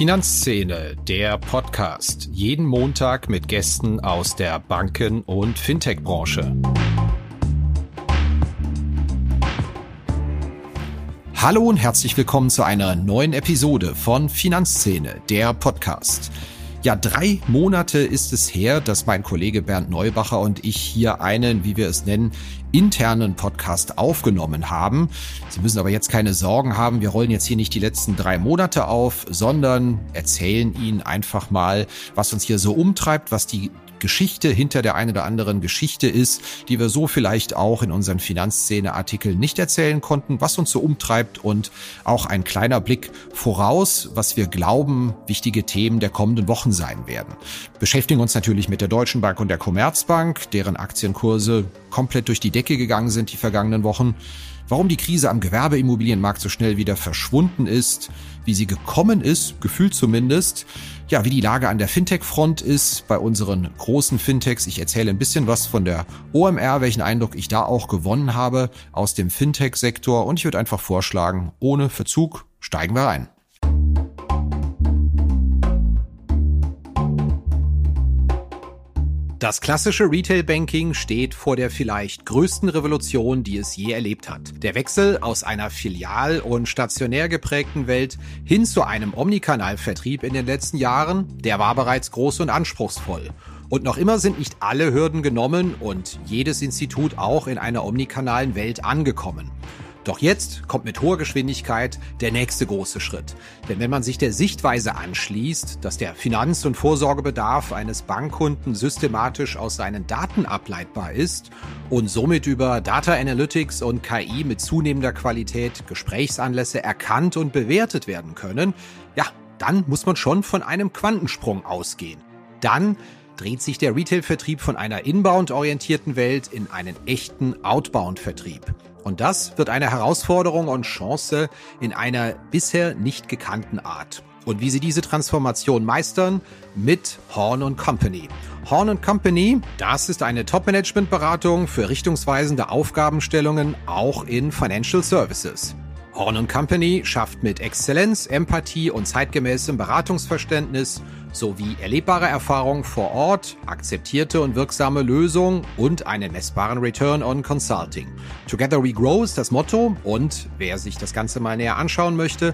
Finanzszene, der Podcast. Jeden Montag mit Gästen aus der Banken- und Fintech-Branche. Hallo und herzlich willkommen zu einer neuen Episode von Finanzszene, der Podcast. Ja, 3 Monate ist es her, dass mein Kollege Bernd Neubacher und ich hier einen, wie wir es nennen, internen Podcast aufgenommen haben. Sie müssen aber jetzt keine Sorgen haben, wir rollen jetzt hier nicht die letzten 3 Monate auf, sondern erzählen Ihnen einfach mal, was uns hier so umtreibt, was die Geschichte hinter der einen oder anderen Geschichte ist, die wir so vielleicht auch in unseren Finanzszene-Artikeln nicht erzählen konnten, was uns so umtreibt und auch ein kleiner Blick voraus, was wir glauben, wichtige Themen der kommenden Wochen sein werden. Beschäftigen uns natürlich mit der Deutschen Bank und der Commerzbank, deren Aktienkurse komplett durch die Decke gegangen sind die vergangenen Wochen. Warum die Krise am Gewerbeimmobilienmarkt so schnell wieder verschwunden ist, wie sie gekommen ist, gefühlt zumindest, ja, wie die Lage an der Fintech-Front ist bei unseren großen Fintechs. Ich erzähle ein bisschen was von der OMR, welchen Eindruck ich da auch gewonnen habe aus dem Fintech-Sektor und ich würde einfach vorschlagen, ohne Verzug steigen wir rein. Das klassische Retail-Banking steht vor der vielleicht größten Revolution, die es je erlebt hat. Der Wechsel aus einer filial- und stationär geprägten Welt hin zu einem Omnikanal-Vertrieb in den letzten Jahren, der war bereits groß und anspruchsvoll. Und noch immer sind nicht alle Hürden genommen und jedes Institut auch in einer omnikanalen Welt angekommen. Doch jetzt kommt mit hoher Geschwindigkeit der nächste große Schritt. Denn wenn man sich der Sichtweise anschließt, dass der Finanz- und Vorsorgebedarf eines Bankkunden systematisch aus seinen Daten ableitbar ist und somit über Data Analytics und KI mit zunehmender Qualität Gesprächsanlässe erkannt und bewertet werden können, ja, dann muss man schon von einem Quantensprung ausgehen. Dann dreht sich der Retail-Vertrieb von einer inbound-orientierten Welt in einen echten Outbound-Vertrieb. Und das wird eine Herausforderung und Chance in einer bisher nicht gekannten Art. Und wie Sie diese Transformation meistern? Mit Horn & Company. Horn & Company, das ist eine Top-Management-Beratung für richtungsweisende Aufgabenstellungen auch in Financial Services. Horn & Company schafft mit Exzellenz, Empathie und zeitgemäßem Beratungsverständnis sowie erlebbare Erfahrung vor Ort, akzeptierte und wirksame Lösungen und einen messbaren Return on Consulting. Together we grow ist das Motto und wer sich das Ganze mal näher anschauen möchte,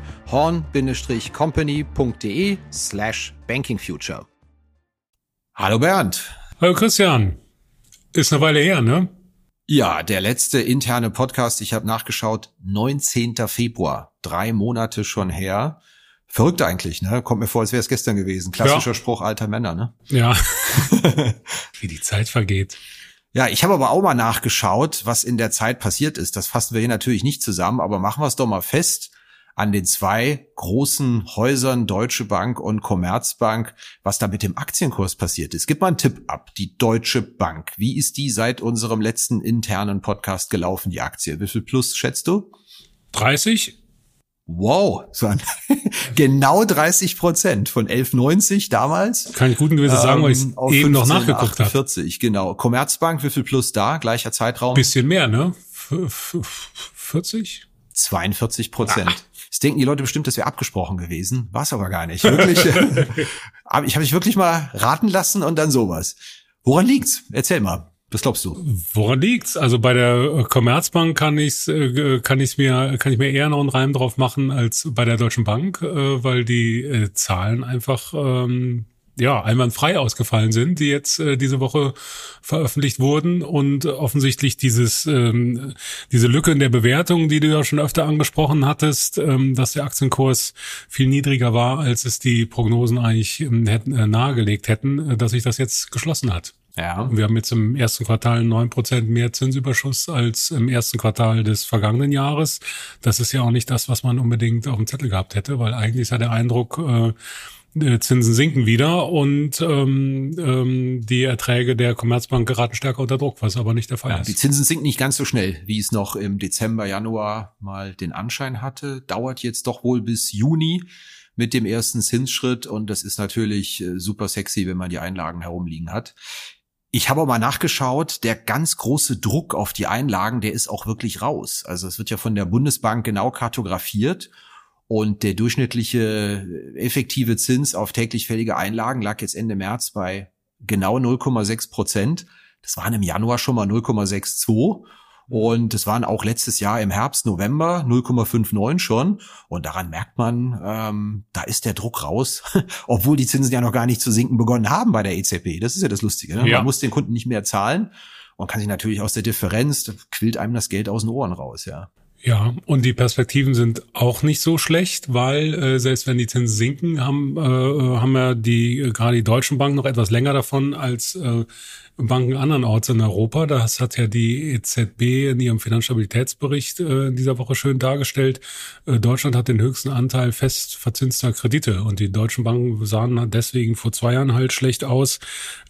horn-company.de/bankingfuture. Hallo Bernd. Hallo Christian. Ist eine Weile her, ne? Ja, der letzte interne Podcast, ich habe nachgeschaut, 19. Februar, 3 Monate schon her. Verrückt eigentlich, ne? Kommt mir vor, als wäre es gestern gewesen. Klassischer Spruch alter Männer, ne? Ja, wie die Zeit vergeht. Ja, ich habe aber auch mal nachgeschaut, was in der Zeit passiert ist. Das fassen wir hier natürlich nicht zusammen, aber machen wir es doch mal fest an den 2 großen Häusern, Deutsche Bank und Commerzbank, was da mit dem Aktienkurs passiert ist. Gib mal einen Tipp ab. Die Deutsche Bank, wie ist die seit unserem letzten internen Podcast gelaufen, die Aktie? Wie viel Plus schätzt du? 30? Wow, genau 30% von 11,90 damals. Kann ich guten Gewissens sagen, weil ich eben noch nachgeguckt habe. 40, genau. Commerzbank, wie viel Plus da? Gleicher Zeitraum? Bisschen mehr, ne? 40? 42%. Jetzt denken die Leute bestimmt, das wäre abgesprochen gewesen. War es aber gar nicht. Wirklich. Ich habe mich wirklich mal raten lassen und dann sowas. Woran liegt's? Erzähl mal. Was glaubst du? Woran liegt's? Also bei der Commerzbank kann ich mir eher noch einen Reim drauf machen als bei der Deutschen Bank, weil die Zahlen einfach einwandfrei ausgefallen sind, die jetzt diese Woche veröffentlicht wurden und offensichtlich diese Lücke in der Bewertung, die du ja schon öfter angesprochen hattest, dass der Aktienkurs viel niedriger war, als es die Prognosen eigentlich nahegelegt hätten, dass sich das jetzt geschlossen hat. Ja. Wir haben jetzt im ersten Quartal 9% mehr Zinsüberschuss als im ersten Quartal des vergangenen Jahres. Das ist ja auch nicht das, was man unbedingt auf dem Zettel gehabt hätte, weil eigentlich ist ja der Eindruck, Zinsen sinken wieder und die Erträge der Commerzbank geraten stärker unter Druck, was aber nicht der Fall ist. Die Zinsen sinken nicht ganz so schnell, wie es noch im Dezember, Januar mal den Anschein hatte. Dauert jetzt doch wohl bis Juni mit dem ersten Zinsschritt und das ist natürlich super sexy, wenn man die Einlagen herumliegen hat. Ich habe auch mal nachgeschaut, der ganz große Druck auf die Einlagen, der ist auch wirklich raus. Also es wird ja von der Bundesbank genau kartografiert Und der durchschnittliche effektive Zins auf täglich fällige Einlagen lag jetzt Ende März bei genau 0,6%. Das waren im Januar schon mal 0,62%. Und es waren auch letztes Jahr im Herbst, November 0,59 schon. Und daran merkt man, da ist der Druck raus, obwohl die Zinsen ja noch gar nicht zu sinken begonnen haben bei der EZB. Das ist ja das Lustige. Ne? Ja. Man muss den Kunden nicht mehr zahlen und kann sich natürlich aus der Differenz, da quillt einem das Geld aus den Ohren raus, ja. Ja, und die Perspektiven sind auch nicht so schlecht, weil selbst wenn die Zinsen sinken, haben ja gerade die deutschen Banken noch etwas länger davon als Banken andernorts in Europa. Das hat ja die EZB in ihrem Finanzstabilitätsbericht in dieser Woche schön dargestellt. Deutschland hat den höchsten Anteil fest verzinster Kredite und die deutschen Banken sahen deswegen vor 2 Jahren halt schlecht aus,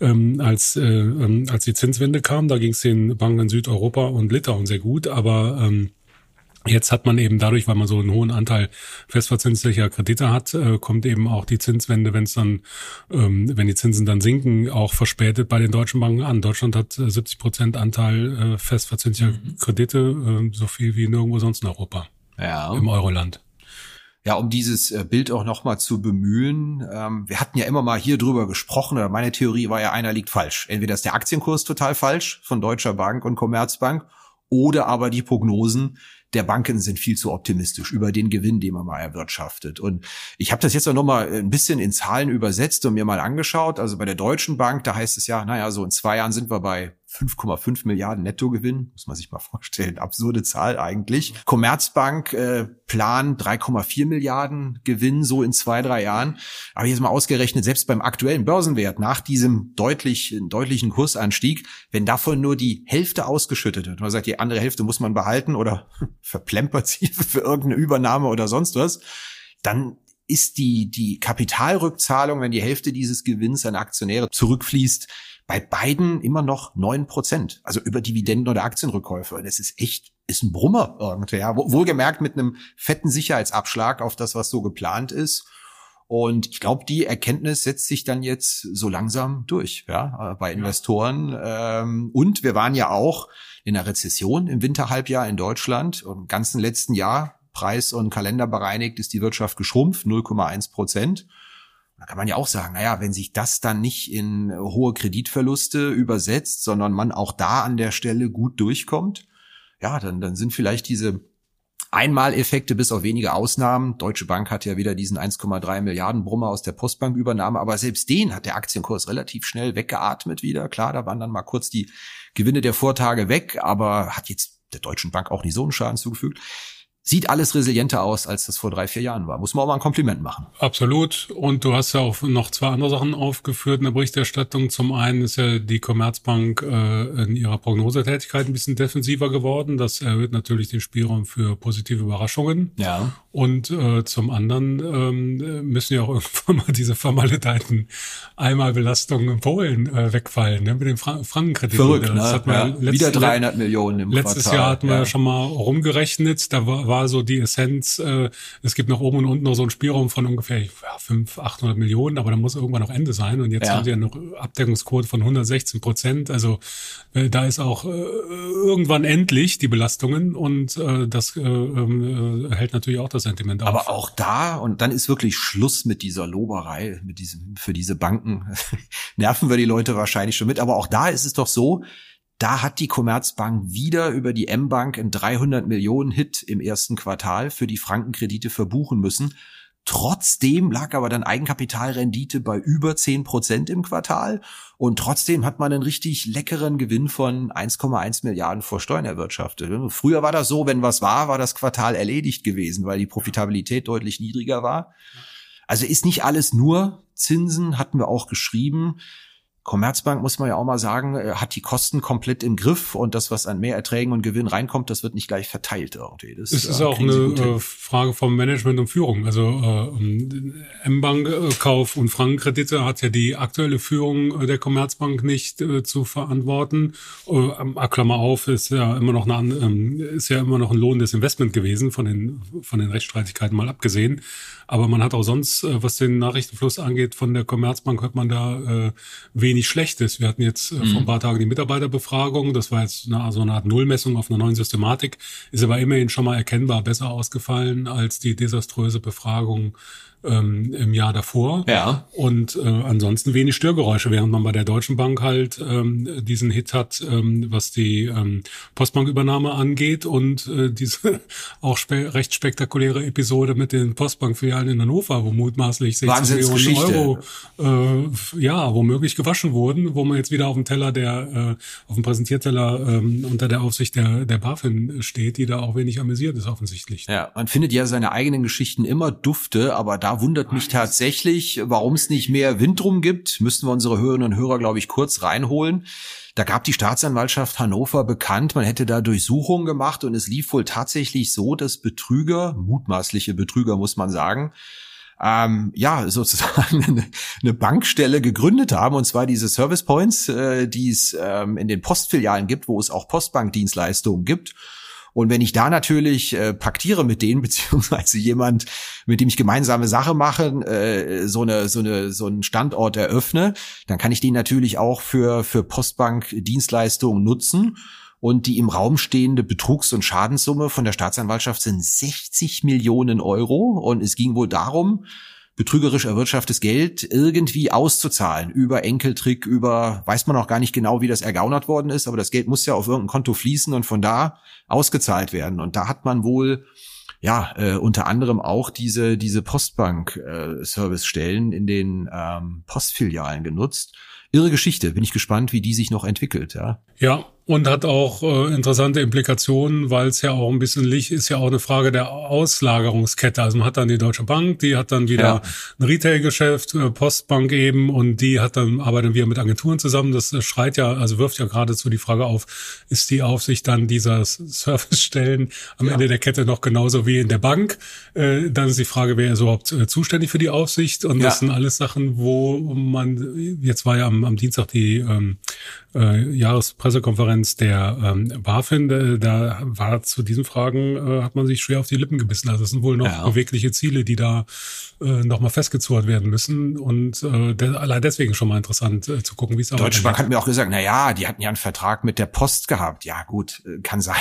als die Zinswende kam. Da ging es den Banken in Südeuropa und Litauen sehr gut, aber jetzt hat man eben dadurch, weil man so einen hohen Anteil festverzinslicher Kredite hat, kommt eben auch die Zinswende, wenn die Zinsen dann sinken, auch verspätet bei den deutschen Banken an. Deutschland hat 70% Anteil festverzinslicher Kredite, so viel wie nirgendwo sonst in Europa, im Euroland. Ja, um dieses Bild auch nochmal zu bemühen, wir hatten ja immer mal hier drüber gesprochen, oder meine Theorie war ja, einer liegt falsch. Entweder ist der Aktienkurs total falsch von Deutscher Bank und Commerzbank, oder aber die Prognosen der Banken sind viel zu optimistisch über den Gewinn, den man mal erwirtschaftet. Und ich habe das jetzt auch noch mal ein bisschen in Zahlen übersetzt und mir mal angeschaut. Also bei der Deutschen Bank, da heißt es ja, so in 2 Jahren sind wir bei 5,5 Milliarden Nettogewinn. Muss man sich mal vorstellen. Absurde Zahl eigentlich. Commerzbank plant 3,4 Milliarden Gewinn so in 2-3 Jahren. Aber jetzt mal ausgerechnet, selbst beim aktuellen Börsenwert nach diesem deutlichen Kursanstieg, wenn davon nur die Hälfte ausgeschüttet wird, man sagt, die andere Hälfte muss man behalten oder verplempert sie für irgendeine Übernahme oder sonst was, dann ist die Kapitalrückzahlung, wenn die Hälfte dieses Gewinns an Aktionäre zurückfließt, bei beiden immer noch 9%. Also über Dividenden oder Aktienrückkäufe. Das ist ein Brummer irgendwie. Ja. Wohlgemerkt mit einem fetten Sicherheitsabschlag auf das, was so geplant ist. Und ich glaube, die Erkenntnis setzt sich dann jetzt so langsam durch, ja, bei Investoren. Und wir waren ja auch in der Rezession im Winterhalbjahr in Deutschland. Im ganzen letzten Jahr, Preis- und Kalender bereinigt, ist die Wirtschaft geschrumpft, 0,1%. Da kann man ja auch sagen, wenn sich das dann nicht in hohe Kreditverluste übersetzt, sondern man auch da an der Stelle gut durchkommt, ja, dann sind vielleicht diese Einmaleffekte bis auf wenige Ausnahmen. Deutsche Bank hat ja wieder diesen 1,3 Milliarden Brummer aus der Postbankübernahme, aber selbst den hat der Aktienkurs relativ schnell weggeatmet wieder. Klar, da waren dann mal kurz die Gewinne der Vortage weg, aber hat jetzt der Deutschen Bank auch nicht so einen Schaden zugefügt. Sieht alles resilienter aus, als das vor 3-4 Jahren war. Muss man auch mal ein Kompliment machen. Absolut. Und du hast ja auch noch 2 andere Sachen aufgeführt in der Berichterstattung. Zum einen ist ja die Commerzbank in ihrer Prognosetätigkeit ein bisschen defensiver geworden. Das erhöht natürlich den Spielraum für positive Überraschungen. Ja. Und zum anderen müssen ja auch irgendwann mal diese vermaledeiten Einmalbelastungen in Polen wegfallen, ne, mit dem Frankenkredit. Verrückt, das hat man wieder 300 Millionen im Letztes Quartal. Jahr hatten wir ja schon mal rumgerechnet. Da war so die Essenz, es gibt nach oben und unten noch so einen Spielraum von ungefähr 500-800 Millionen, aber da muss irgendwann noch Ende sein. Und jetzt haben sie ja noch Abdeckungsquote von 116%. Also da ist auch irgendwann endlich die Belastungen und das hält natürlich auch das Sentiment auf. Aber auch da, und dann ist wirklich Schluss mit dieser Loberei, für diese Banken nerven wir die Leute wahrscheinlich schon mit. Aber auch da ist es doch so, da hat die Commerzbank wieder über die M-Bank einen 300 Millionen Hit im ersten Quartal für die Frankenkredite verbuchen müssen. Trotzdem lag aber dann Eigenkapitalrendite bei über 10% im Quartal und trotzdem hat man einen richtig leckeren Gewinn von 1,1 Milliarden vor Steuern erwirtschaftet. Früher war das so, wenn was war das Quartal erledigt gewesen, weil die Profitabilität deutlich niedriger war. Also ist nicht alles nur Zinsen, hatten wir auch geschrieben. Commerzbank, muss man ja auch mal sagen, hat die Kosten komplett im Griff und das, was an Mehrerträgen und Gewinn reinkommt, das wird nicht gleich verteilt irgendwie. Das ist auch eine Frage vom Management und Führung. Also M-Bank-Kauf und Frankenkredite hat ja die aktuelle Führung der Commerzbank nicht zu verantworten. Klammer auf, ist ja immer noch ein lohnendes Investment gewesen, von den Rechtsstreitigkeiten mal abgesehen. Aber man hat auch sonst, was den Nachrichtenfluss angeht, von der Commerzbank hört man da wenig wenig schlecht ist. Wir hatten jetzt vor ein paar Tagen die Mitarbeiterbefragung. Das war jetzt so eine Art Nullmessung auf einer neuen Systematik. Ist aber immerhin schon mal erkennbar besser ausgefallen als die desaströse Befragung im Jahr davor. Ja. Und ansonsten wenig Störgeräusche, während man bei der Deutschen Bank halt diesen Hit hat, was die Postbankübernahme angeht und diese auch recht spektakuläre Episode mit den Postbankfilialen in Hannover, wo mutmaßlich 60 Millionen Euro womöglich gewaschen wurden, wo man jetzt wieder auf dem Teller auf dem Präsentierteller unter der Aufsicht der BaFin steht, die da auch wenig amüsiert ist offensichtlich. Ja, man findet ja seine eigenen Geschichten immer dufte, aber da wundert mich tatsächlich, warum es nicht mehr Wind drum gibt. Müssten wir unsere Hörerinnen und Hörer, glaube ich, kurz reinholen. Da gab die Staatsanwaltschaft Hannover bekannt, man hätte da Durchsuchungen gemacht und es lief wohl tatsächlich so, dass Betrüger, mutmaßliche Betrüger muss man sagen, sozusagen eine Bankstelle gegründet haben, und zwar diese Service Points, die es in den Postfilialen gibt, wo es auch Postbankdienstleistungen gibt. Und wenn ich da natürlich paktiere mit denen, beziehungsweise jemand, mit dem ich gemeinsame Sache mache, so einen Standort eröffne, dann kann ich den natürlich auch für Postbank-Dienstleistungen nutzen. Und die im Raum stehende Betrugs- und Schadenssumme von der Staatsanwaltschaft sind 60 Millionen Euro. Und es ging wohl darum, betrügerisch erwirtschaftetes Geld irgendwie auszuzahlen. Über Enkeltrick, weiß man auch gar nicht genau, wie das ergaunert worden ist, aber das Geld muss ja auf irgendein Konto fließen und von da ausgezahlt werden. Und da hat man wohl unter anderem auch diese Postbank-Servicestellen in den Postfilialen genutzt. Irre Geschichte. Bin ich gespannt, wie die sich noch entwickelt. Ja, und hat auch interessante Implikationen, weil es ja auch ein bisschen ist ja auch eine Frage der Auslagerungskette. Also man hat dann die Deutsche Bank, die hat dann wieder ein Retail-Geschäft, Postbank eben, und die arbeiten wir mit Agenturen zusammen. Das wirft ja geradezu die Frage auf, ist die Aufsicht dann dieser Servicestellen am Ende der Kette noch genauso wie in der Bank? Dann ist die Frage, wer ist überhaupt zuständig für die Aufsicht? Und das sind alles Sachen, wo man, jetzt war ja am Dienstag die Jahrespressekonferenz der BaFin, da war zu diesen Fragen, hat man sich schwer auf die Lippen gebissen. Also es sind wohl noch bewegliche Ziele, die da nochmal festgezurrt werden müssen, und allein deswegen schon mal interessant zu gucken, wie es aussieht. Deutsche Bank hat mir auch gesagt, die hatten ja einen Vertrag mit der Post gehabt. Ja gut, kann sein.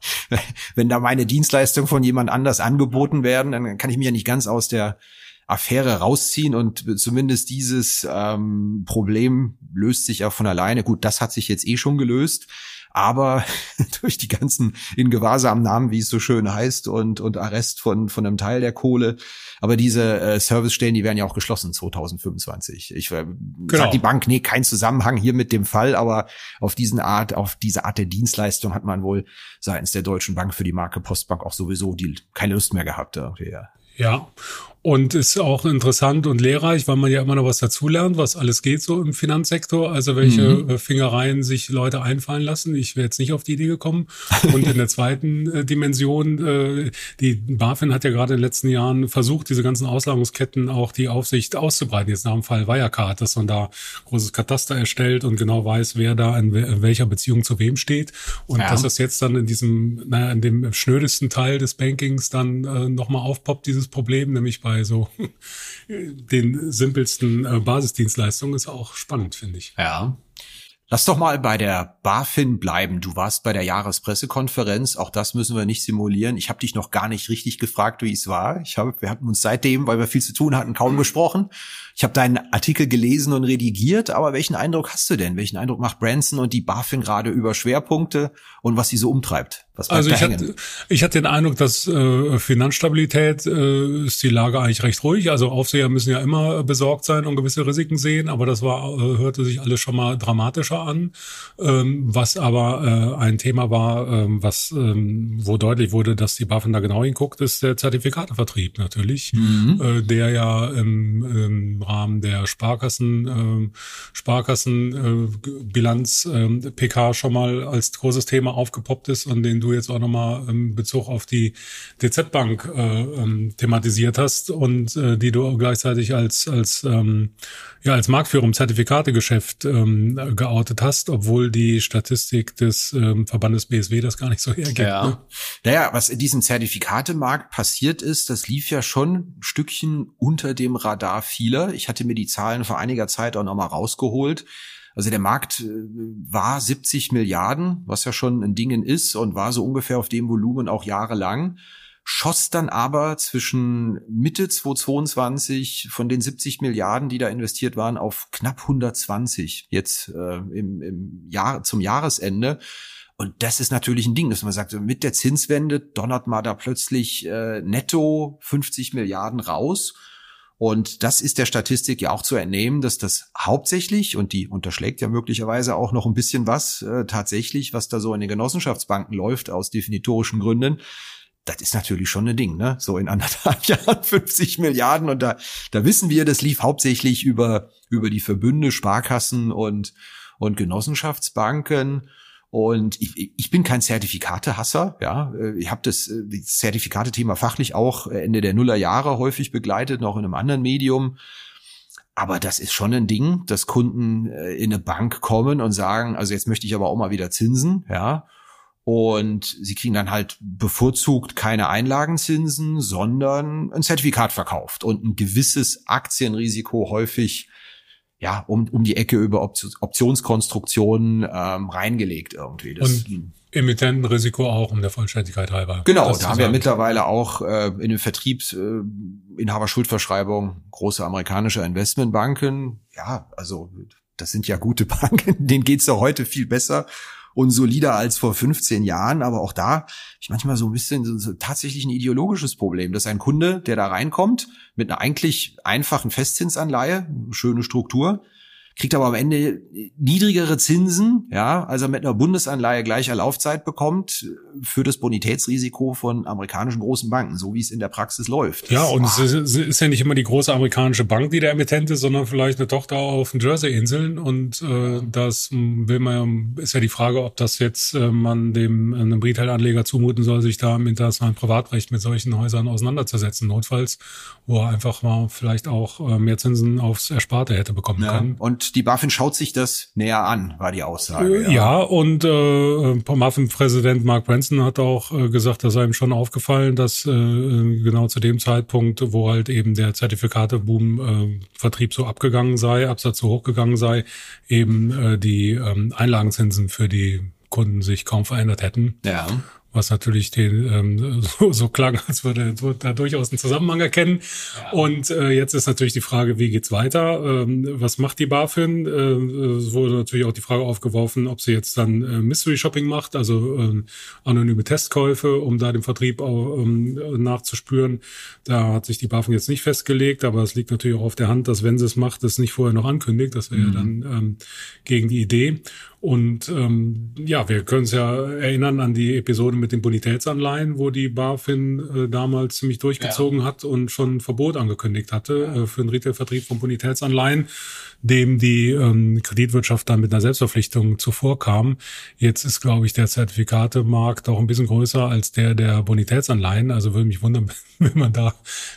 Wenn da meine Dienstleistungen von jemand anders angeboten werden, dann kann ich mich ja nicht ganz aus der Affäre rausziehen, und zumindest dieses Problem löst sich ja von alleine. Gut, das hat sich jetzt schon gelöst, aber durch die ganzen in Gewahrsamnahmen, wie es so schön heißt, und Arrest von einem Teil der Kohle. Aber diese Servicestellen, die werden ja auch geschlossen 2025. Ich sagt die Bank, kein Zusammenhang hier mit dem Fall, aber auf diese Art der Dienstleistung hat man wohl seitens der Deutschen Bank für die Marke Postbank auch sowieso keine Lust mehr gehabt. Ja, und ist auch interessant und lehrreich, weil man ja immer noch was dazulernt, was alles geht so im Finanzsektor, also welche Fingereien sich Leute einfallen lassen. Ich wäre jetzt nicht auf die Idee gekommen. Und in der zweiten Dimension, die BaFin hat ja gerade in den letzten Jahren versucht, diese ganzen Auslagerungsketten auch die Aufsicht auszubreiten. Jetzt nach dem Fall Wirecard, dass man da großes Kataster erstellt und genau weiß, wer da in welcher Beziehung zu wem steht. Und dass das jetzt dann in dem schnödesten Teil des Bankings dann nochmal aufpoppt, dieses Problem, nämlich bei so den simpelsten Basisdienstleistungen, ist auch spannend, finde ich. Ja. Lass doch mal bei der BaFin bleiben. Du warst bei der Jahrespressekonferenz. Auch das müssen wir nicht simulieren. Ich habe dich noch gar nicht richtig gefragt, wie es war. Wir hatten uns seitdem, weil wir viel zu tun hatten, kaum gesprochen. Ich habe deinen Artikel gelesen und redigiert, aber welchen Eindruck hast du denn? Welchen Eindruck macht Branson und die BaFin gerade über Schwerpunkte und was sie so umtreibt? Also ich hatte den Eindruck, dass Finanzstabilität ist die Lage eigentlich recht ruhig. Also Aufseher müssen ja immer besorgt sein und gewisse Risiken sehen, aber das hörte sich alles schon mal dramatischer an. Was aber ein Thema war, wo deutlich wurde, dass die BaFin da genau hinguckt, ist der Zertifikatevertrieb natürlich, der ja im Rahmen der Sparkassenbilanz PK schon mal als großes Thema aufgepoppt ist und den du jetzt auch nochmal in Bezug auf die DZ Bank thematisiert hast und die du gleichzeitig als Marktführer im Zertifikategeschäft geoutet hast, obwohl die Statistik des Verbandes BSW das gar nicht so hergibt. Ja. Ne? Naja, was in diesem Zertifikatemarkt passiert ist, das lief ja schon ein Stückchen unter dem Radar vieler. Ich hatte mir die Zahlen vor einiger Zeit auch nochmal rausgeholt. Also der Markt war 70 Milliarden, was ja schon ein Ding ist und war so ungefähr auf dem Volumen auch jahrelang. Schoss dann aber zwischen Mitte 2022 von den 70 Milliarden, die da investiert waren, auf knapp 120 jetzt im Jahr zum Jahresende. Und das ist natürlich ein Ding, dass man sagt, mit der Zinswende donnert man da plötzlich netto 50 Milliarden raus. Und das ist der Statistik ja auch zu entnehmen, dass das hauptsächlich, und die unterschlägt ja möglicherweise auch noch ein bisschen was, tatsächlich, was da so in den Genossenschaftsbanken läuft, aus definitorischen Gründen, das ist natürlich schon ein Ding, ne? So in 1,5 Jahren 50 Milliarden und da wissen wir, das lief hauptsächlich über die Verbünde, Sparkassen und Genossenschaftsbanken. Und ich bin kein Zertifikatehasser, ja. Ich habe das Zertifikate-Thema fachlich auch Ende der Nullerjahre häufig begleitet, noch in einem anderen Medium. Aber das ist schon ein Ding, dass Kunden in eine Bank kommen und sagen, also jetzt möchte ich aber auch mal wieder Zinsen, ja. Und sie kriegen dann halt bevorzugt keine Einlagenzinsen, sondern ein Zertifikat verkauft und ein gewisses Aktienrisiko häufig ja um die Ecke über Optionskonstruktionen reingelegt irgendwie. Das und Emittentenrisiko auch, um der Vollständigkeit halber. Genau, da haben wir mittlerweile auch in den Vertriebsinhaberschuldverschreibung große amerikanische Investmentbanken. Ja, also das sind ja gute Banken, denen geht's ja heute viel besser und solider als vor 15 Jahren. Aber auch da ich manchmal so ein bisschen so tatsächlich ein ideologisches Problem, dass ein Kunde, der da reinkommt mit einer eigentlich einfachen Festzinsanleihe, schöne Struktur, kriegt aber am Ende niedrigere Zinsen, ja, als er mit einer Bundesanleihe gleicher Laufzeit bekommt für das Bonitätsrisiko von amerikanischen großen Banken, so wie es in der Praxis läuft. Ja, und es ist ja nicht immer die große amerikanische Bank, die der Emittent ist, sondern vielleicht eine Tochter auf den Jersey-Inseln. Und das will man, ist ja die Frage, ob das jetzt man einem Retail-Anleger zumuten soll, sich da im internationalen Privatrecht mit solchen Häusern auseinanderzusetzen, notfalls, wo er einfach mal vielleicht auch mehr Zinsen aufs Ersparte hätte bekommen können. Und die BaFin schaut sich das näher an, war die Aussage. Ja, und BaFin-Präsident Mark Branson hat auch gesagt, dass sei ihm schon aufgefallen, dass genau zu dem Zeitpunkt, wo halt eben der Zertifikateboom Vertrieb so abgegangen sei, Absatz so hochgegangen sei, eben die Einlagenzinsen für die Kunden sich kaum verändert hätten. Ja. Was natürlich so klang, als würde da durchaus einen Zusammenhang erkennen. Ja. Und jetzt ist natürlich die Frage, wie geht's weiter? Was macht die BaFin? Es wurde natürlich auch die Frage aufgeworfen, ob sie jetzt dann Mystery Shopping macht, also anonyme Testkäufe, um da den Vertrieb auch, nachzuspüren. Da hat sich die BaFin jetzt nicht festgelegt, aber es liegt natürlich auch auf der Hand, dass wenn sie es macht, es nicht vorher noch ankündigt. Das wäre ja dann gegen die Idee. Und wir können uns ja erinnern an die Episode mit den Bonitätsanleihen, wo die BaFin damals ziemlich durchgezogen hat und schon ein Verbot angekündigt hatte für den Retail-Vertrieb von Bonitätsanleihen, dem die Kreditwirtschaft dann mit einer Selbstverpflichtung zuvorkam. Jetzt ist, glaube ich, der Zertifikatemarkt auch ein bisschen größer als der Bonitätsanleihen. Also würde mich wundern, wenn man da,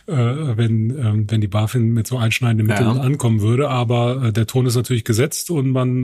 wenn die BaFin mit so einschneidenden Mitteln ankommen würde. Aber der Ton ist natürlich gesetzt und man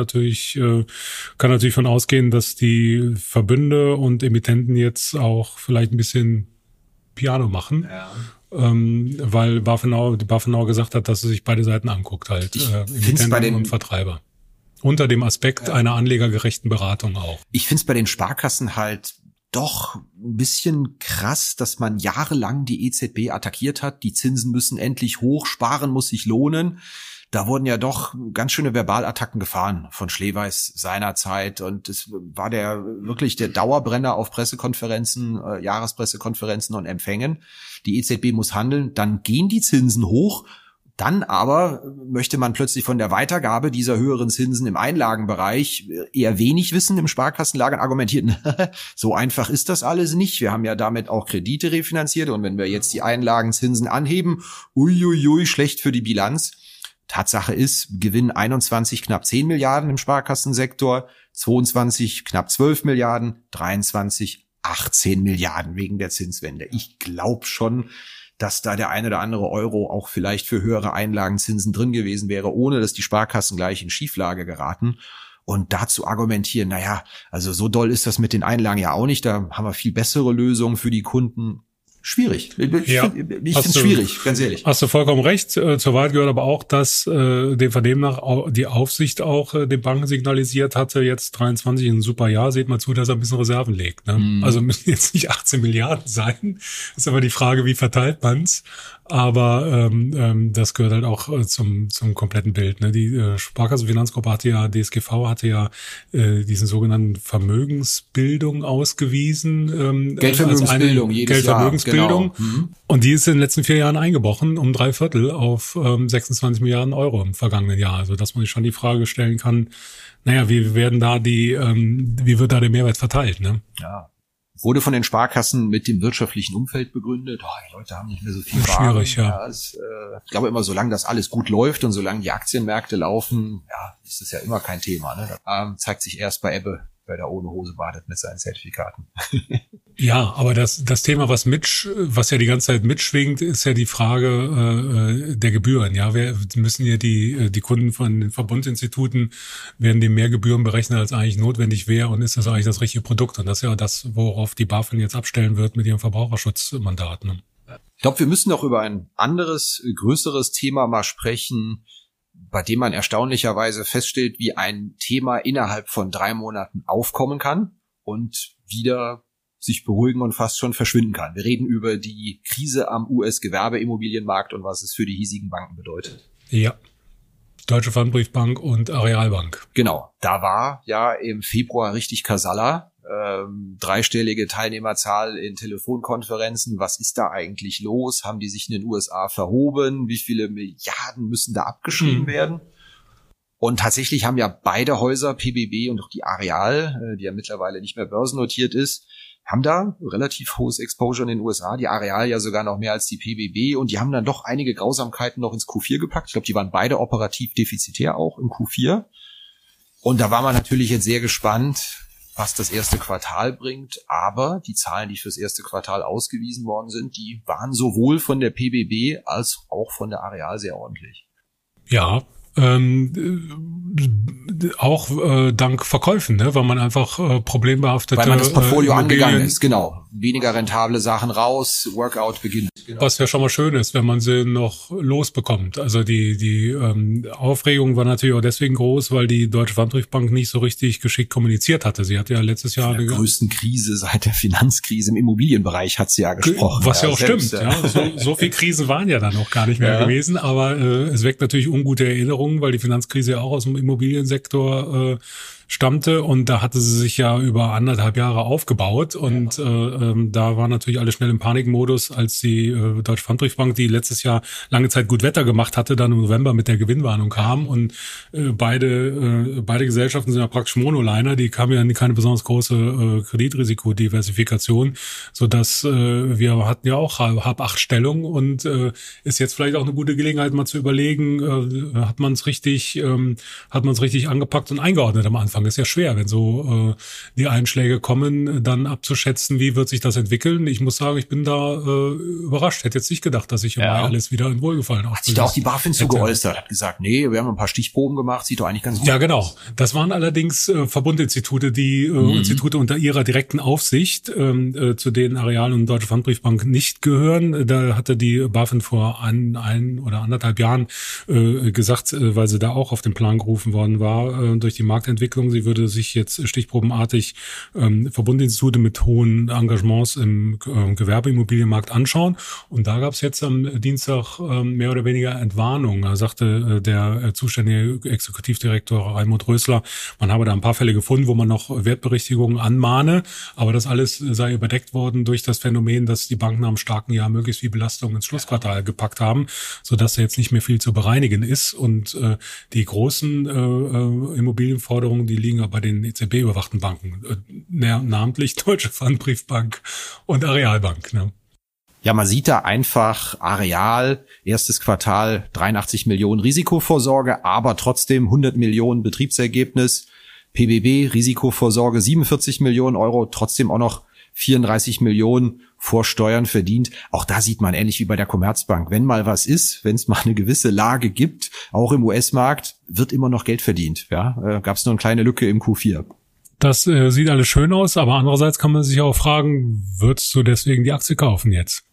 kann natürlich von ausgehen, dass die Verbünde und Emittenten jetzt auch vielleicht ein bisschen Piano machen. Ja. Weil die BaFin gesagt hat, dass sie sich beide Seiten anguckt, halt Emittenten und Vertreiber. Unter dem Aspekt einer anlegergerechten Beratung auch. Ich finde es bei den Sparkassen halt doch ein bisschen krass, dass man jahrelang die EZB attackiert hat. Die Zinsen müssen endlich hoch, sparen muss sich lohnen. Da wurden ja doch ganz schöne Verbalattacken gefahren von Schleweis seinerzeit und es war wirklich der Dauerbrenner auf Pressekonferenzen, Jahrespressekonferenzen und Empfängen. Die EZB muss handeln, dann gehen die Zinsen hoch, dann aber möchte man plötzlich von der Weitergabe dieser höheren Zinsen im Einlagenbereich eher wenig wissen im Sparkassenlager und argumentiert, so einfach ist das alles nicht. Wir haben ja damit auch Kredite refinanziert und wenn wir jetzt die Einlagenzinsen anheben, uiuiui, schlecht für die Bilanz. Tatsache ist, Gewinn 21 knapp 10 Milliarden im Sparkassensektor, 22 knapp 12 Milliarden, 23 18 Milliarden wegen der Zinswende. Ich glaube schon, dass da der ein oder andere Euro auch vielleicht für höhere Einlagenzinsen drin gewesen wäre, ohne dass die Sparkassen gleich in Schieflage geraten. Und dazu argumentieren, also so doll ist das mit den Einlagen ja auch nicht, da haben wir viel bessere Lösungen für die Kunden. Schwierig. Ich finde es schwierig, ganz ehrlich. Hast du vollkommen recht. Zur Wahrheit gehört aber auch, dass dem Vernehmen nach die Aufsicht auch den Banken signalisiert hatte, jetzt 23 ein super Jahr, seht mal zu, dass er ein bisschen Reserven legt. Ne? Also müssen jetzt nicht 18 Milliarden sein. Ist aber die Frage, wie verteilt man's. Aber das gehört halt auch zum kompletten Bild. Ne? Die Sparkassenfinanzgruppe DSGV hatte ja diesen sogenannten Vermögensbildung ausgewiesen. Geldvermögensbildung jedes Jahr. Genau. Und die ist in den letzten 4 Jahren eingebrochen, um 3/4 auf 26 Milliarden Euro im vergangenen Jahr. Also dass man sich schon die Frage stellen kann, naja, wie wird da der Mehrwert verteilt? Ne? Ja. Wurde von den Sparkassen mit dem wirtschaftlichen Umfeld begründet. Die Leute haben nicht mehr so viel Waren. Schwierig, ja. Ich glaube immer, solange das alles gut läuft und solange die Aktienmärkte laufen, ist das ja immer kein Thema. Ne? Zeigt sich erst bei Ebbe, wer da ohne Hose badet mit seinen Zertifikaten. Ja, aber das Thema, was ja die ganze Zeit mitschwingt, ist ja die Frage der Gebühren. Ja, müssen hier die Kunden von den Verbundinstituten, werden dem mehr Gebühren berechnet, als eigentlich notwendig wäre, und ist das eigentlich das richtige Produkt? Und das ist ja das, worauf die BaFin jetzt abstellen wird mit ihrem Verbraucherschutzmandat. Ne? Ich glaube, wir müssen noch über ein anderes, größeres Thema mal sprechen, bei dem man erstaunlicherweise feststellt, wie ein Thema innerhalb von 3 Monaten aufkommen kann und wieder sich beruhigen und fast schon verschwinden kann. Wir reden über die Krise am US-Gewerbeimmobilienmarkt und was es für die hiesigen Banken bedeutet. Ja, Deutsche Pfandbriefbank und Arealbank. Genau, da war ja im Februar richtig Kasala. 3-stellige Teilnehmerzahl in Telefonkonferenzen. Was ist da eigentlich los? Haben die sich in den USA verhoben? Wie viele Milliarden müssen da abgeschrieben werden? Und tatsächlich haben ja beide Häuser, PBB und auch die Areal, die ja mittlerweile nicht mehr börsennotiert ist, haben da relativ hohes Exposure in den USA. Die Areal ja sogar noch mehr als die PBB. Und die haben dann doch einige Grausamkeiten noch ins Q4 gepackt. Ich glaube, die waren beide operativ defizitär auch im Q4. Und da war man natürlich jetzt sehr gespannt, was das erste Quartal bringt. Aber die Zahlen, die fürs erste Quartal ausgewiesen worden sind, die waren sowohl von der PBB als auch von der Areal sehr ordentlich. Ja, auch dank Verkäufen, ne, weil man einfach problembehaftete, weil man das Portfolio angegangen ist, genau. Weniger rentable Sachen raus, Workout beginnt. Genau. Was ja schon mal schön ist, wenn man sie noch losbekommt. Also die Aufregung war natürlich auch deswegen groß, weil die Deutsche Pfandbriefbank nicht so richtig geschickt kommuniziert hatte. Sie hatte ja letztes Jahr der größten Krise seit der Finanzkrise im Immobilienbereich hat sie ja gesprochen. Was ja auch stimmt. Ja. So viel Krisen waren ja dann noch gar nicht mehr gewesen, aber es weckt natürlich ungute Erinnerungen, weil die Finanzkrise ja auch aus dem Immobiliensektor stammte, und da hatte sie sich ja über 1,5 Jahre aufgebaut, und da waren natürlich alle schnell im Panikmodus, als die Deutsche Pfandbriefbank, die letztes Jahr lange Zeit gut Wetter gemacht hatte, dann im November mit der Gewinnwarnung kam, und beide Gesellschaften sind ja praktisch Monoliner, die haben ja keine besonders große Kreditrisiko-Diversifikation, sodass wir hatten ja auch halb 8 Stellung, und ist jetzt vielleicht auch eine gute Gelegenheit, mal zu überlegen, hat man es richtig angepackt und eingeordnet am Anfang. Ist ja schwer, wenn so die Einschläge kommen, dann abzuschätzen, wie wird sich das entwickeln. Ich muss sagen, ich bin da überrascht. Hätte jetzt nicht gedacht, dass sich im Mai alles wieder in Wohlgefallen auflöst. Hat sich da auch die BaFin zu geäußert, hat gesagt, nee, wir haben ein paar Stichproben gemacht, sieht doch eigentlich ganz gut aus. Ja, genau. Das waren allerdings Verbundinstitute, die Institute unter ihrer direkten Aufsicht, zu denen Areal und Deutsche Pfandbriefbank nicht gehören. Da hatte die BaFin vor ein oder 1,5 Jahren gesagt, weil sie da auch auf den Plan gerufen worden war durch die Marktentwicklung, sie würde sich jetzt stichprobenartig Verbundinstitute mit hohen Engagements im Gewerbeimmobilienmarkt anschauen. Und da gab es jetzt am Dienstag mehr oder weniger Entwarnung. Da sagte der zuständige Exekutivdirektor Raimund Rösler, man habe da ein paar Fälle gefunden, wo man noch Wertberichtigungen anmahne, aber das alles sei überdeckt worden durch das Phänomen, dass die Banken am starken Jahr möglichst viel Belastung ins Schlussquartal gepackt haben, sodass da jetzt nicht mehr viel zu bereinigen ist. Und die großen Immobilienforderungen, die liegen aber bei den EZB-überwachten Banken, namentlich Deutsche Pfandbriefbank und Arealbank. Ne? Ja, man sieht da einfach Areal, erstes Quartal 83 Millionen Risikovorsorge, aber trotzdem 100 Millionen Betriebsergebnis. PBB, Risikovorsorge 47 Millionen Euro, trotzdem auch noch 34 Millionen vor Steuern verdient. Auch da sieht man ähnlich wie bei der Commerzbank. Wenn mal was ist, wenn es mal eine gewisse Lage gibt, auch im US-Markt, wird immer noch Geld verdient. Ja, gab es nur eine kleine Lücke im Q4. Das sieht alles schön aus, aber andererseits kann man sich auch fragen, würdest du deswegen die Aktie kaufen jetzt?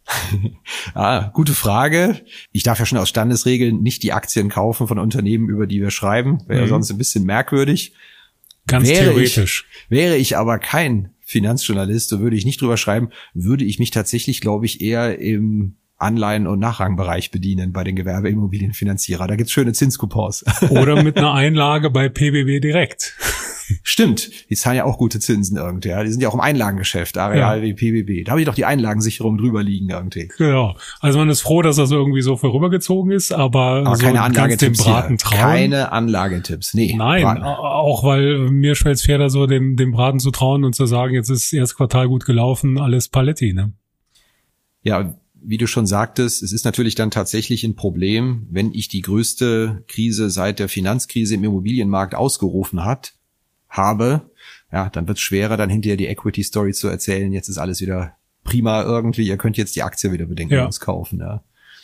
Gute Frage. Ich darf ja schon aus Standesregeln nicht die Aktien kaufen von Unternehmen, über die wir schreiben. Wäre ja sonst ein bisschen merkwürdig. Ganz theoretisch. Wäre ich aber kein Finanzjournalist, so würde ich nicht drüber schreiben, würde ich mich tatsächlich, glaube ich, eher im Anleihen- und Nachrangbereich bedienen bei den Gewerbeimmobilienfinanzierer. Da gibt's schöne Zinscoupons. Oder mit einer Einlage bei PBB direkt. Stimmt, die zahlen ja auch gute Zinsen irgendwie. Ja. Die sind ja auch im Einlagengeschäft, Areal wie PBB. Da habe ich doch die Einlagensicherung drüber liegen irgendwie. Genau. Also man ist froh, dass das irgendwie so vorübergezogen ist, aber so keine Anlagetipps dem Braten trauen. Keine Anlagetipps, nee. Nein, auch weil mir schwert's fair, da so dem Braten zu trauen und zu sagen, jetzt ist das erste Quartal gut gelaufen, alles Paletti, ne? Ja, wie du schon sagtest, es ist natürlich dann tatsächlich ein Problem, wenn ich die größte Krise seit der Finanzkrise im Immobilienmarkt ausgerufen habe, ja, dann wird's schwerer, dann hinterher die Equity-Story zu erzählen, jetzt ist alles wieder prima irgendwie, ihr könnt jetzt die Aktie wieder bedenkenlos kaufen. Ja.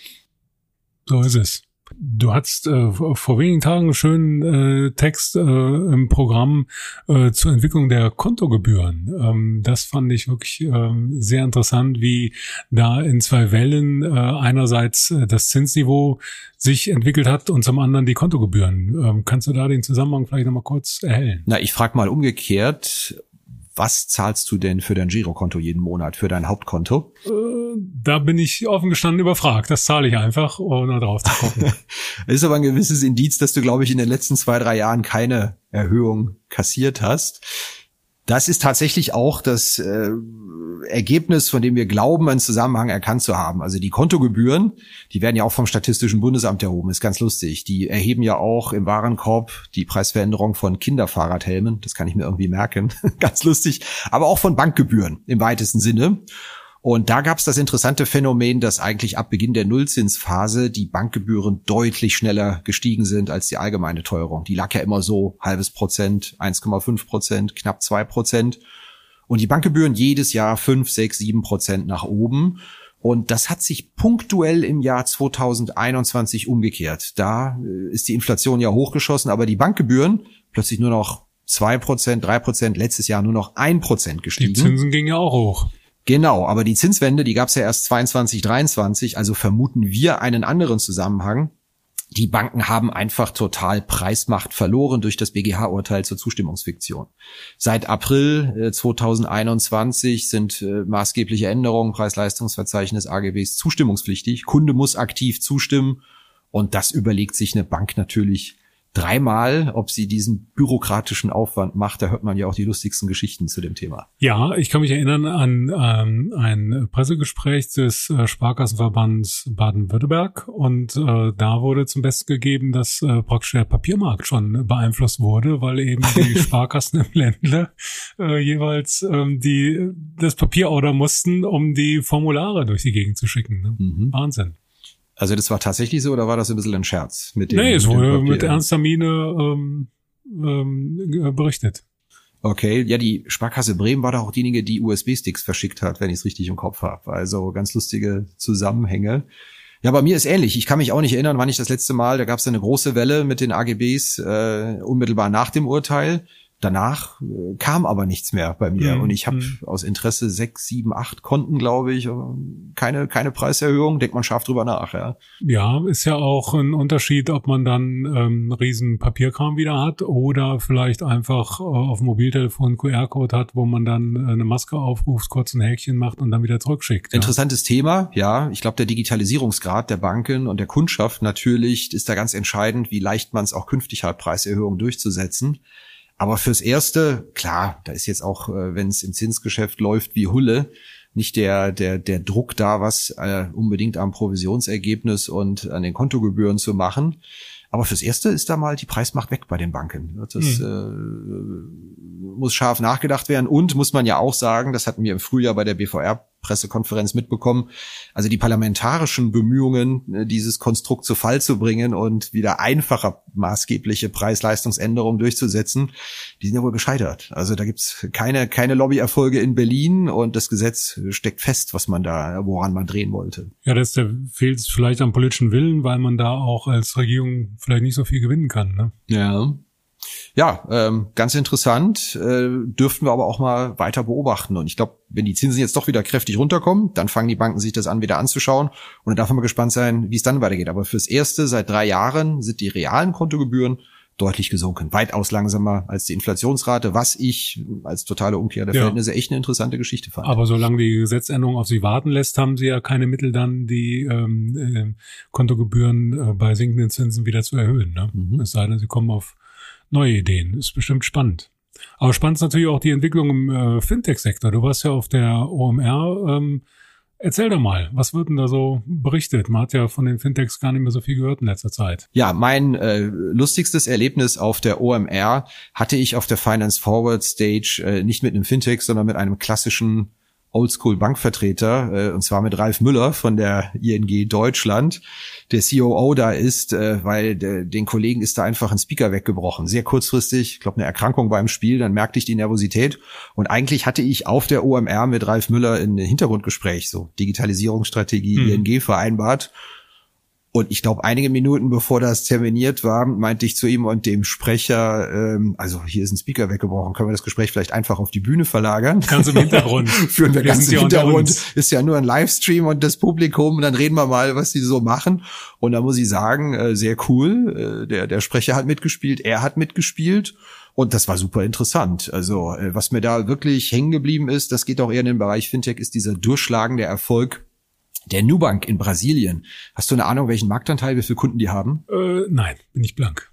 So ist es. Du hattest vor wenigen Tagen einen schönen Text im Programm zur Entwicklung der Kontogebühren. Das fand ich wirklich sehr interessant, wie da in zwei Wellen einerseits das Zinsniveau sich entwickelt hat und zum anderen die Kontogebühren. Kannst du da den Zusammenhang vielleicht nochmal kurz erhellen? Na, ich frage mal umgekehrt, was zahlst du denn für dein Girokonto jeden Monat, für dein Hauptkonto? Da bin ich offen gestanden überfragt. Das zahle ich einfach, ohne drauf zu gucken. Das ist aber ein gewisses Indiz, dass du, glaube ich, in den letzten 2-3 Jahren keine Erhöhung kassiert hast. Das ist tatsächlich auch das Ergebnis, von dem wir glauben, einen Zusammenhang erkannt zu haben. Also die Kontogebühren, die werden ja auch vom Statistischen Bundesamt erhoben. Ist ganz lustig. Die erheben ja auch im Warenkorb die Preisveränderung von Kinderfahrradhelmen. Das kann ich mir irgendwie merken. Ganz lustig. Aber auch von Bankgebühren im weitesten Sinne. Und da gab es das interessante Phänomen, dass eigentlich ab Beginn der Nullzinsphase die Bankgebühren deutlich schneller gestiegen sind als die allgemeine Teuerung. Die lag ja immer so 0,5%, 1,5%, knapp 2%. Und die Bankgebühren jedes Jahr 5, 6, 7% nach oben. Und das hat sich punktuell im Jahr 2021 umgekehrt. Da ist die Inflation ja hochgeschossen, aber die Bankgebühren plötzlich nur noch 2%, 3%, letztes Jahr nur noch 1% gestiegen. Die Zinsen gingen ja auch hoch. Genau, aber die Zinswende, die gab's ja erst 22, 23, also vermuten wir einen anderen Zusammenhang. Die Banken haben einfach total Preismacht verloren durch das BGH-Urteil zur Zustimmungsfiktion. Seit April 2021 sind maßgebliche Änderungen, Preis-Leistungs-Verzeichnis, AGBs zustimmungspflichtig. Kunde muss aktiv zustimmen und das überlegt sich eine Bank natürlich dreimal, ob sie diesen bürokratischen Aufwand macht. Da hört man ja auch die lustigsten Geschichten zu dem Thema. Ja, ich kann mich erinnern an ein Pressegespräch des Sparkassenverbands Baden-Württemberg und da wurde zum Besten gegeben, dass praktisch der Papiermarkt schon beeinflusst wurde, weil eben die Sparkassen im Ländle jeweils das Papier ordern mussten, um die Formulare durch die Gegend zu schicken. Ne? Wahnsinn. Also das war tatsächlich so oder war das ein bisschen ein Scherz? Es wurde mit ernster Miene berichtet. Okay, ja, die Sparkasse Bremen war doch auch diejenige, die USB-Sticks verschickt hat, wenn ich es richtig im Kopf habe. Also ganz lustige Zusammenhänge. Ja, bei mir ist ähnlich. Ich kann mich auch nicht erinnern, wann ich das letzte Mal, da gab es eine große Welle mit den AGBs unmittelbar nach dem Urteil. Danach kam aber nichts mehr bei mir und ich habe aus Interesse 6, 7, 8 Konten, glaube ich, keine Preiserhöhung, denkt man scharf drüber nach. Ja, ist ja auch ein Unterschied, ob man dann einen riesen Papierkram wieder hat oder vielleicht einfach auf dem Mobiltelefon einen QR-Code hat, wo man dann eine Maske aufruft, kurz ein Häkchen macht und dann wieder zurückschickt. Ja. Interessantes Thema, ja. Ich glaube, der Digitalisierungsgrad der Banken und der Kundschaft natürlich ist da ganz entscheidend, wie leicht man es auch künftig hat, Preiserhöhungen durchzusetzen. Aber fürs Erste, klar, da ist jetzt auch, wenn es im Zinsgeschäft läuft wie Hulle, nicht der Druck da, was unbedingt am Provisionsergebnis und an den Kontogebühren zu machen. Aber fürs Erste ist da mal die Preismacht weg bei den Banken. Das muss scharf nachgedacht werden und muss man ja auch sagen, das hatten wir im Frühjahr bei der BVR-Pressekonferenz mitbekommen, also die parlamentarischen Bemühungen, dieses Konstrukt zu Fall zu bringen und wieder einfacher maßgebliche Preis-Leistungsänderungen durchzusetzen, die sind ja wohl gescheitert. Also da gibt's keine Lobbyerfolge in Berlin und das Gesetz steckt fest, woran man drehen wollte. Ja, fehlt es vielleicht am politischen Willen, weil man da auch als Regierung vielleicht nicht so viel gewinnen kann, ne? Ja. Ja, ganz interessant, dürften wir aber auch mal weiter beobachten. Und ich glaube, wenn die Zinsen jetzt doch wieder kräftig runterkommen, dann fangen die Banken sich das an, wieder anzuschauen. Und dann darf man mal gespannt sein, wie es dann weitergeht. Aber fürs Erste, seit 3 Jahren sind die realen Kontogebühren deutlich gesunken. Weitaus langsamer als die Inflationsrate, was ich als totale Umkehr der Verhältnisse echt eine interessante Geschichte fand. Aber solange die Gesetzänderung auf sich warten lässt, haben sie ja keine Mittel, dann die Kontogebühren bei sinkenden Zinsen wieder zu erhöhen. Ne? Es sei denn, sie kommen auf neue Ideen. Ist bestimmt spannend. Aber spannend ist natürlich auch die Entwicklung im Fintech-Sektor. Du warst ja auf der OMR. Erzähl doch mal, was wird denn da so berichtet? Man hat ja von den Fintechs gar nicht mehr so viel gehört in letzter Zeit. Ja, mein lustigstes Erlebnis auf der OMR hatte ich auf der Finance Forward Stage nicht mit einem Fintech, sondern mit einem klassischen Oldschool-Bankvertreter, und zwar mit Ralf Müller von der ING Deutschland, der COO da ist, weil den Kollegen ist da einfach ein Speaker weggebrochen. Sehr kurzfristig, ich glaube eine Erkrankung beim Spiel, dann merkte ich die Nervosität. Und eigentlich hatte ich auf der OMR mit Ralf Müller ein Hintergrundgespräch, so Digitalisierungsstrategie ING vereinbart. Und ich glaube, einige Minuten bevor das terminiert war, meinte ich zu ihm und dem Sprecher, also hier ist ein Speaker weggebrochen, können wir das Gespräch vielleicht einfach auf die Bühne verlagern? Ganz im Hintergrund. Führen wir ganz im Hintergrund. Ist ja nur ein Livestream und das Publikum, und dann reden wir mal, was die so machen. Und da muss ich sagen, sehr cool. Der Sprecher hat mitgespielt, er hat mitgespielt. Und das war super interessant. Also was mir da wirklich hängen geblieben ist, das geht auch eher in den Bereich Fintech, ist dieser durchschlagende Erfolg der Nubank in Brasilien. Hast du eine Ahnung, welchen Marktanteil, wie viele Kunden die haben? Nein, bin ich blank.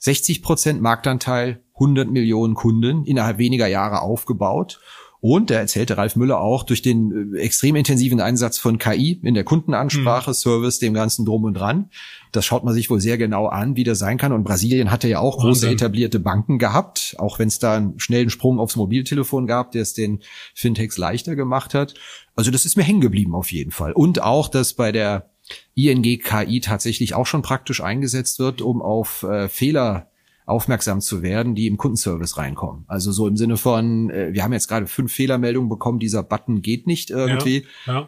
60% Marktanteil, 100 Millionen Kunden, innerhalb weniger Jahre aufgebaut. Und, da erzählte Ralf Müller auch, durch den extrem intensiven Einsatz von KI in der Kundenansprache, Service, dem ganzen Drum und Dran. Das schaut man sich wohl sehr genau an, wie das sein kann. Und Brasilien hatte ja auch große etablierte Banken gehabt, auch wenn es da einen schnellen Sprung aufs Mobiltelefon gab, der es den Fintechs leichter gemacht hat. Also das ist mir hängen geblieben auf jeden Fall. Und auch, dass bei der ING KI tatsächlich auch schon praktisch eingesetzt wird, um auf Fehler aufmerksam zu werden, die im Kundenservice reinkommen. Also so im Sinne von, wir haben jetzt gerade 5 Fehlermeldungen bekommen, dieser Button geht nicht irgendwie. Ja.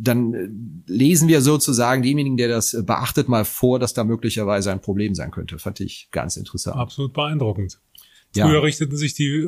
Dann lesen wir sozusagen demjenigen, der das beachtet, mal vor, dass da möglicherweise ein Problem sein könnte. Fand ich ganz interessant. Absolut beeindruckend. Früher richteten sich die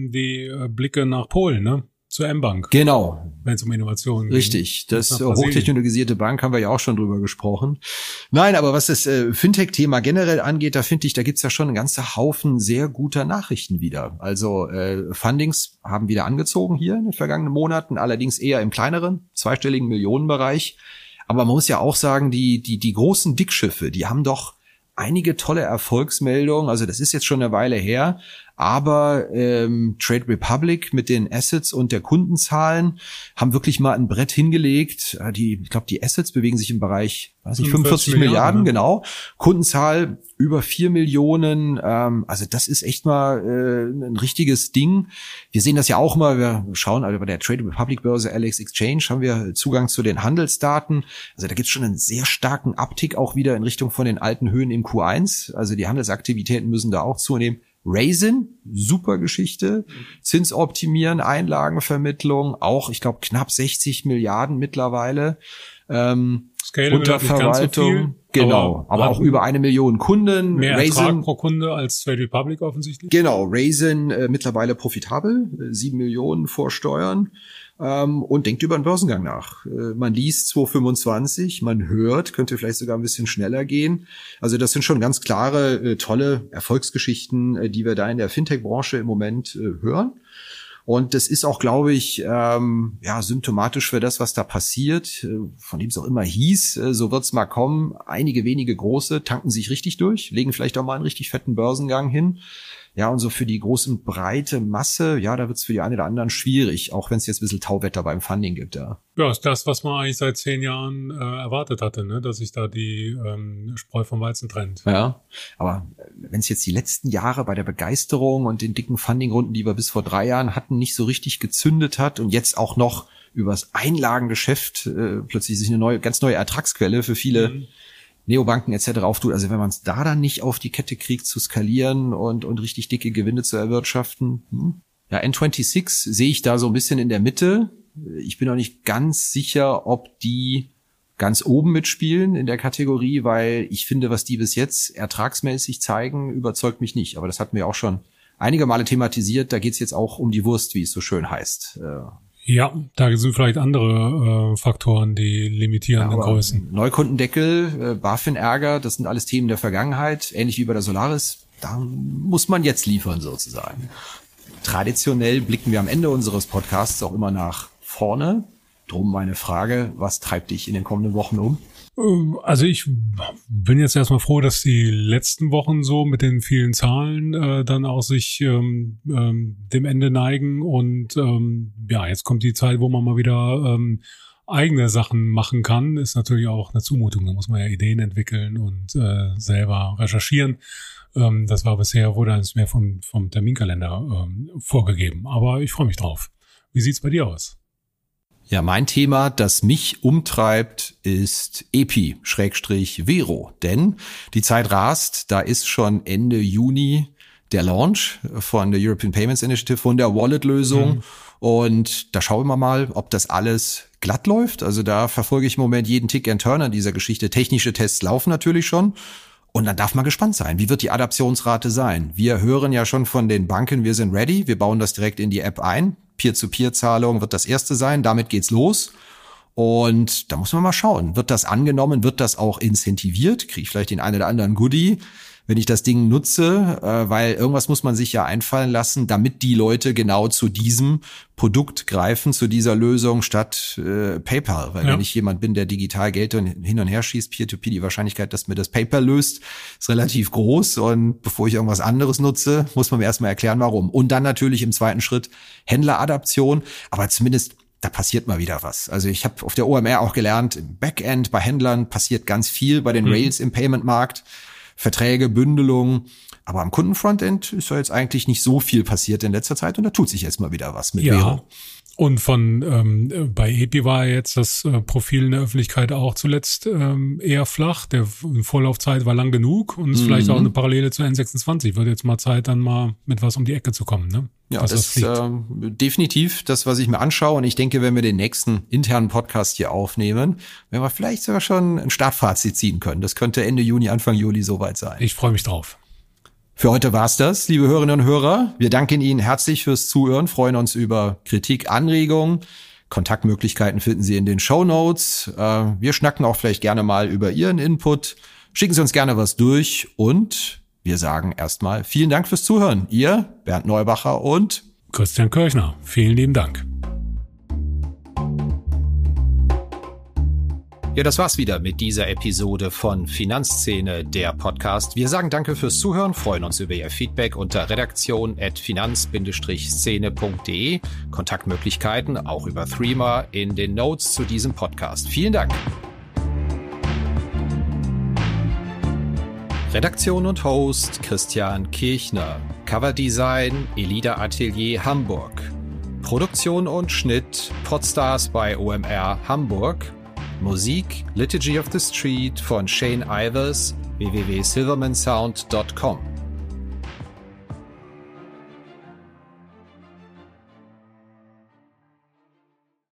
Blicke nach Polen, ne? Zur M-Bank. Genau. Wenn es um Innovationen geht. Richtig. Das hochtechnologisierte Bank haben wir ja auch schon drüber gesprochen. Nein, aber was das Fintech-Thema generell angeht, da finde ich, da gibt's ja schon einen ganzen Haufen sehr guter Nachrichten wieder. Also Fundings haben wieder angezogen hier in den vergangenen Monaten, allerdings eher im kleineren, zweistelligen Millionenbereich. Aber man muss ja auch sagen, die großen Dickschiffe, die haben doch einige tolle Erfolgsmeldungen. Also das ist jetzt schon eine Weile her. Aber Trade Republic mit den Assets und der Kundenzahlen haben wirklich mal ein Brett hingelegt. Ich glaube, die Assets bewegen sich im Bereich, 45 Milliarden, genau. Kundenzahl über 4 Millionen. Also das ist echt mal ein richtiges Ding. Wir sehen das ja auch mal. Wir schauen also bei der Trade Republic Börse LX Exchange haben wir Zugang zu den Handelsdaten. Also da gibt es schon einen sehr starken Uptick auch wieder in Richtung von den alten Höhen im Q1. Also die Handelsaktivitäten müssen da auch zunehmen. Raisin, super Geschichte, Zins optimieren, Einlagenvermittlung, auch, ich glaube, knapp 60 Milliarden mittlerweile, unter Verwaltung, genau, aber auch über 1 Million Kunden. Mehr Ertrag pro Kunde als Trade Republic offensichtlich. Genau, Raisin mittlerweile profitabel, 7 Millionen vor Steuern. Und denkt über einen Börsengang nach. Man liest 225, man hört, könnte vielleicht sogar ein bisschen schneller gehen. Also das sind schon ganz klare, tolle Erfolgsgeschichten, die wir da in der Fintech-Branche im Moment hören. Und das ist auch, glaube ich, symptomatisch für das, was da passiert, von dem es auch immer hieß, so wird's mal kommen. Einige wenige große tanken sich richtig durch, legen vielleicht auch mal einen richtig fetten Börsengang hin. Ja, und so für die große breite Masse, ja, da wird's für die einen oder anderen schwierig, auch wenn es jetzt ein bisschen Tauwetter beim Funding gibt, ja. Ja, ist das, was man eigentlich seit 10 Jahren erwartet hatte, ne, dass sich da die Spreu vom Weizen trennt. Ja, aber wenn es jetzt die letzten Jahre bei der Begeisterung und den dicken Fundingrunden, die wir bis vor 3 Jahren hatten, nicht so richtig gezündet hat und jetzt auch noch übers Einlagengeschäft plötzlich sich eine ganz neue Ertragsquelle für viele Neobanken etc. auftut. Also wenn man es da dann nicht auf die Kette kriegt, zu skalieren und richtig dicke Gewinne zu erwirtschaften. Ja, N26 sehe ich da so ein bisschen in der Mitte. Ich bin auch nicht ganz sicher, ob die ganz oben mitspielen in der Kategorie, weil ich finde, was die bis jetzt ertragsmäßig zeigen, überzeugt mich nicht. Aber das hatten wir auch schon einige Male thematisiert. Da geht's jetzt auch um die Wurst, wie es so schön heißt. Ja, da sind vielleicht andere Faktoren, die limitierenden Größen. Neukundendeckel, BaFin-Ärger, das sind alles Themen der Vergangenheit, ähnlich wie bei der Solaris. Da muss man jetzt liefern sozusagen. Traditionell blicken wir am Ende unseres Podcasts auch immer nach vorne. Drum meine Frage, was treibt dich in den kommenden Wochen um? Also ich bin jetzt erstmal froh, dass die letzten Wochen so mit den vielen Zahlen dann auch sich dem Ende neigen und jetzt kommt die Zeit, wo man mal wieder eigene Sachen machen kann. Ist natürlich auch eine Zumutung, da muss man ja Ideen entwickeln und selber recherchieren. Das war bisher, wurde alles mehr vom Terminkalender vorgegeben, aber ich freue mich drauf. Wie sieht's bei dir aus? Ja, mein Thema, das mich umtreibt, ist EPI-Vero. Denn die Zeit rast, da ist schon Ende Juni der Launch von der European Payments Initiative, von der Wallet-Lösung. Und da schauen wir mal, ob das alles glatt läuft. Also da verfolge ich im Moment jeden Tick and Turn an dieser Geschichte. Technische Tests laufen natürlich schon. Und dann darf man gespannt sein. Wie wird die Adaptionsrate sein? Wir hören ja schon von den Banken, wir sind ready. Wir bauen das direkt in die App ein. Peer-to-Peer-Zahlung wird das erste sein. Damit geht's los. Und da muss man mal schauen. Wird das angenommen? Wird das auch incentiviert? Kriege ich vielleicht den einen oder anderen Goodie, wenn ich das Ding nutze? Weil irgendwas muss man sich ja einfallen lassen, damit die Leute genau zu diesem Produkt greifen, zu dieser Lösung statt PayPal. Weil wenn ich jemand bin, der digital Geld hin und her schießt, Peer-to-Peer, die Wahrscheinlichkeit, dass mir das PayPal löst, ist relativ groß. Und bevor ich irgendwas anderes nutze, muss man mir erstmal erklären, warum. Und dann natürlich im zweiten Schritt Händleradaption. Aber zumindest da passiert mal wieder was. Also ich habe auf der OMR auch gelernt, im Backend bei Händlern passiert ganz viel, bei den Rails im Payment-Markt, Verträge, Bündelung. Aber am Kundenfrontend ist ja jetzt eigentlich nicht so viel passiert in letzter Zeit und da tut sich jetzt mal wieder was mit Vero. Und bei EPI war jetzt das Profil in der Öffentlichkeit auch zuletzt eher flach. Der Vorlaufzeit war lang genug und ist vielleicht auch eine Parallele zu N26. Wird jetzt mal Zeit, dann mal mit was um die Ecke zu kommen, ne? Ja, das ist definitiv das, was ich mir anschaue. Und ich denke, wenn wir den nächsten internen Podcast hier aufnehmen, werden wir vielleicht sogar schon ein Startfazit ziehen können. Das könnte Ende Juni, Anfang Juli soweit sein. Ich freue mich drauf. Für heute war's das, liebe Hörerinnen und Hörer. Wir danken Ihnen herzlich fürs Zuhören, freuen uns über Kritik, Anregungen. Kontaktmöglichkeiten finden Sie in den Shownotes. Wir schnacken auch vielleicht gerne mal über Ihren Input. Schicken Sie uns gerne was durch und wir sagen erstmal vielen Dank fürs Zuhören. Ihr, Bernd Neubacher und Christian Kirchner. Vielen lieben Dank. Ja, das war's wieder mit dieser Episode von Finanzszene, der Podcast. Wir sagen danke fürs Zuhören, freuen uns über Ihr Feedback unter redaktion@finanz-szene.de. Kontaktmöglichkeiten auch über Threema in den Notes zu diesem Podcast. Vielen Dank. Redaktion und Host Christian Kirchner. Coverdesign Elida Atelier Hamburg. Produktion und Schnitt Podstars bei OMR Hamburg. Musik Liturgy of the Street von Shane Ivers, www.silvermansound.com.